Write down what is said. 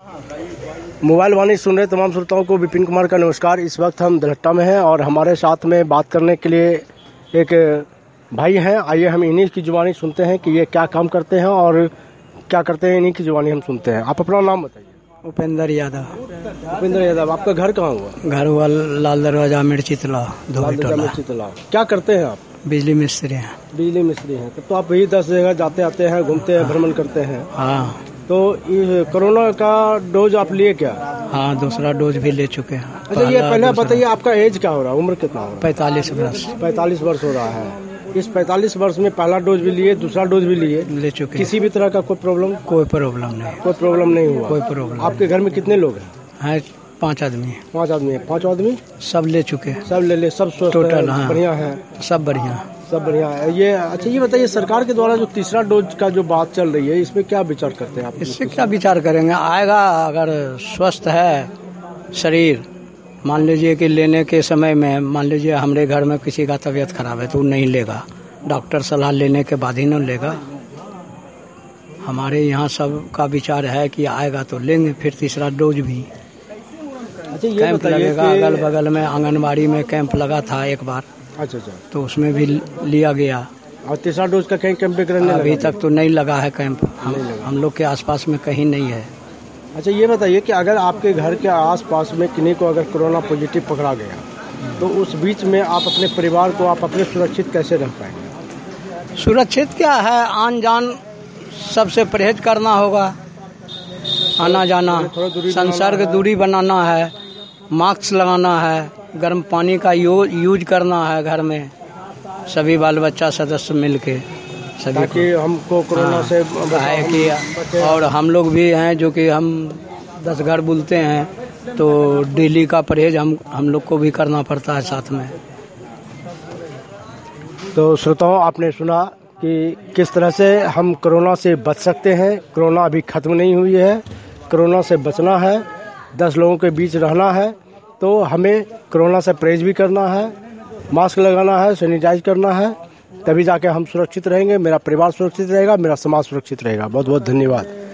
Mobile वाणी सुन रहे तमाम श्रोताओं को विपिन कुमार का नमस्कार। इस वक्त हम दलहट्टा में हैं और हमारे साथ में बात करने के लिए एक भाई हैं। आइए हम इन्हीं की जुबानी सुनते हैं कि ये क्या काम करते हैं और क्या करते हैं। इन्हीं की जुबानी हम सुनते हैं। आप अपना नाम बताइए। उपेंद्र यादव। उपेंद्र यादव, आपका घर कहाँ हुआ? घर हुआ लाल दरवाजा मिर्ची तलाव। क्या करते हैं आप? बिजली मिस्त्री हैं। बिजली मिस्त्री हैं। तो आप यही 10 जगह जाते आते हैं, घूमते हैं, भ्रमण करते हैं। हाँ। तो कोरोना का डोज आप लिए क्या? हाँ, दूसरा डोज भी ले चुके हैं। अच्छा, ये पहले बताइए आपका एज क्या हो रहा है, उम्र कितना हो रहा है? 45 वर्ष। 45 वर्ष हो रहा है। इस 45 वर्ष में पहला डोज भी लिए, दूसरा डोज भी ले चुके। किसी भी तरह का कोई प्रॉब्लम नहीं? कोई प्रॉब्लम नहीं हुआ। कोई प्रॉब्लम। आपके घर में कितने लोग हैं? 5 आदमी। 5 आदमी। 5 आदमी सब ले चुके। सब ले सब स्वस्थ टोटल। हाँ। बढ़िया है। सब बढ़िया है। ये अच्छा, ये बताइए सरकार के द्वारा जो तीसरा डोज का जो बात चल रही है, इसमें क्या विचार करते हैं आप? इससे क्या विचार करेंगे, आएगा अगर स्वस्थ है शरीर। मान लीजिए कि लेने के समय में मान लीजिए हमारे घर में किसी का तबीयत खराब है तो नहीं लेगा, डॉक्टर सलाह लेने के बाद ही न लेगा। हमारे यहाँ सब का विचार है कि आएगा तो लेंगे फिर तीसरा डोज भी। अच्छा, ये कैंप लगेगा अगल बगल में, आंगनबाड़ी में कैंप लगा था एक बार। अच्छा, तो उसमें भी लिया गया। और तीसरा डोज का कहीं कैंप करने अभी तक तो नहीं लगा है कैंप। हम लोग के आसपास में कहीं नहीं है। अच्छा, ये बताइए कि अगर आपके घर के आसपास में किन्हीं को अगर कोरोना पॉजिटिव पकड़ा गया तो उस बीच में आप अपने परिवार को आप अपने सुरक्षित कैसे रख पाएंगे? सुरक्षित क्या है, आन जान सबसे परहेज करना होगा, आना जाना, संसर्ग दूरी बनाना है, मास्क लगाना है, गर्म पानी का यूज करना है घर में सभी बाल बच्चा सदस्य मिलके सभी, ताकि हमको कोरोना से है कि। और हम लोग भी हैं जो कि हम 10 घर बुलते हैं तो डेली का परहेज हम लोग को भी करना पड़ता है साथ में। तो श्रोताओं, आपने सुना कि किस तरह से हम कोरोना से बच सकते हैं। कोरोना अभी खत्म नहीं हुई है। कोरोना से बचना है, 10 लोगों के बीच रहना है, तो हमें कोरोना से परहेज भी करना है, मास्क लगाना है, सैनिटाइज करना है, तभी जाके हम सुरक्षित रहेंगे, मेरा परिवार सुरक्षित रहेगा, मेरा समाज सुरक्षित रहेगा। बहुत बहुत धन्यवाद।